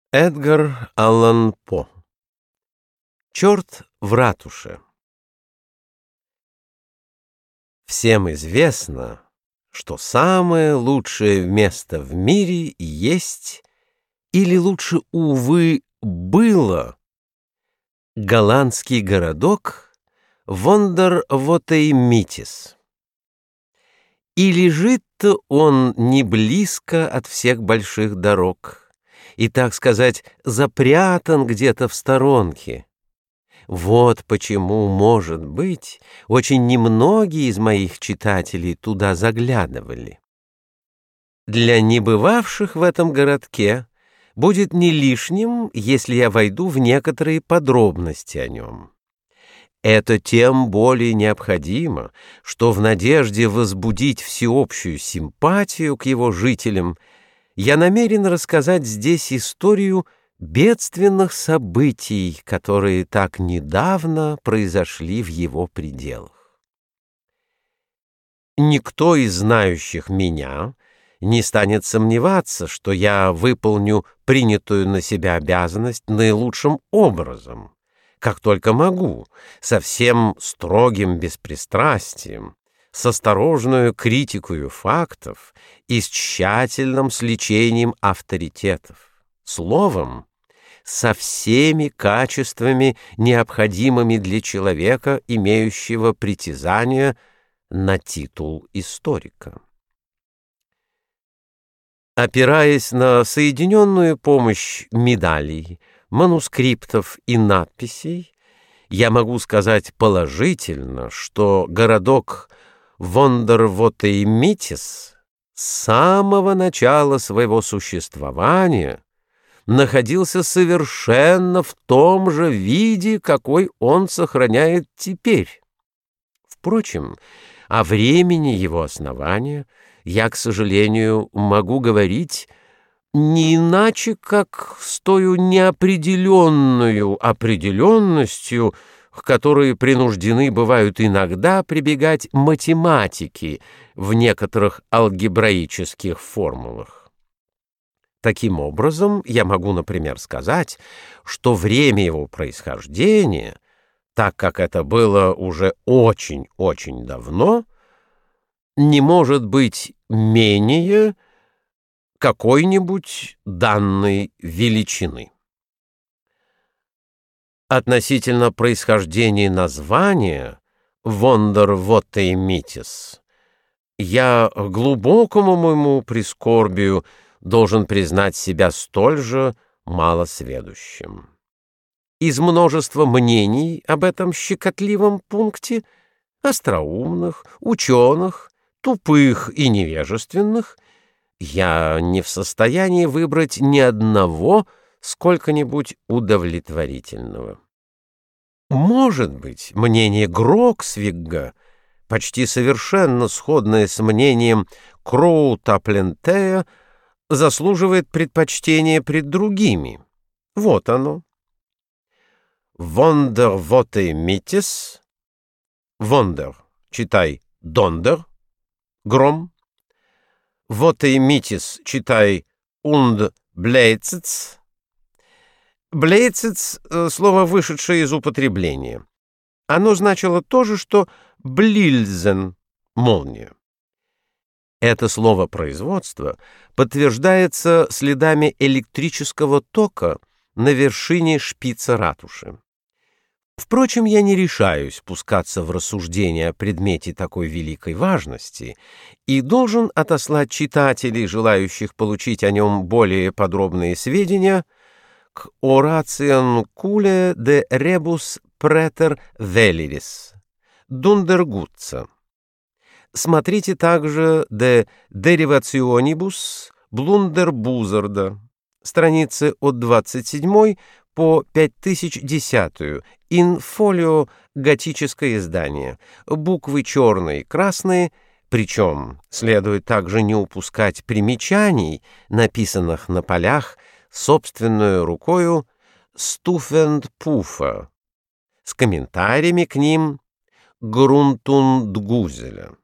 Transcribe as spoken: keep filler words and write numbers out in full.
Эдгар Аллан По. Черт в ратуше. Всем известно, что самое лучшее место в мире есть, или лучше, увы, было, голландский городок Вондервотеймитис. И лежит-то он не близко от всех больших дорог, и, так сказать, запрятан где-то в сторонке. Вот почему, может быть, очень немногие из моих читателей туда заглядывали. Для небывавших в этом городке будет не лишним, если я войду в некоторые подробности о нем. Это тем более необходимо, что в надежде возбудить всеобщую симпатию к его жителям я намерен рассказать здесь историю бедственных событий, которые так недавно произошли в его пределах. Никто из знающих меня не станет сомневаться, что я выполню принятую на себя обязанность наилучшим образом, как только могу, со всем строгим беспристрастием, с осторожную критикою фактов и с тщательным сличением авторитетов, словом, со всеми качествами, необходимыми для человека, имеющего притязание на титул историка. Опираясь на соединенную помощь медалей, манускриптов и надписей, я могу сказать положительно, что городок Вондервотеймитис с самого начала своего существования находился совершенно в том же виде, какой он сохраняет теперь. Впрочем, о времени его основания я, к сожалению, могу говорить не иначе, как с тою неопределенную определенностью, к которой принуждены бывают иногда прибегать математики в некоторых алгебраических формулах. Таким образом, я могу, например, сказать, что время его происхождения, так как это было уже очень-очень давно, не может быть менее какой-нибудь данной величины. Относительно происхождения названия Вондервотеймитис я к глубокому моему прискорбию должен признать себя столь же малосведущим. Из множества мнений об этом щекотливом пункте, остроумных, ученых, тупых и невежественных, я не в состоянии выбрать ни одного сколько-нибудь удовлетворительного. Может быть, мнение Гроксвигга, почти совершенно сходное с мнением Кроутаплентея, заслуживает предпочтения пред другими. Вот оно. Вондервотеймитис, вондер, читай дондер, гром, вотеймитис, читай унд блейцец. Блейцец — слово, вышедшее из употребления. Оно значило то же, что блильзен — молния. Это слово производства подтверждается следами электрического тока на вершине шпица ратуши. Впрочем, я не решаюсь пускаться в рассуждения о предмете такой великой важности и должен отослать читателей, желающих получить о нем более подробные сведения, к Орацион Куле де Ребус Претер Велирис, Дундергутца. Смотрите также de Derivationibus Блундербузарда, страницы от двадцать седьмой по пять тысяч десятую, инфолио, готическое издание, буквы черные и красные, причем следует также не упускать примечаний, написанных на полях собственную рукою Стуфендпуфа, с комментариями к ним Грунтундгузеля.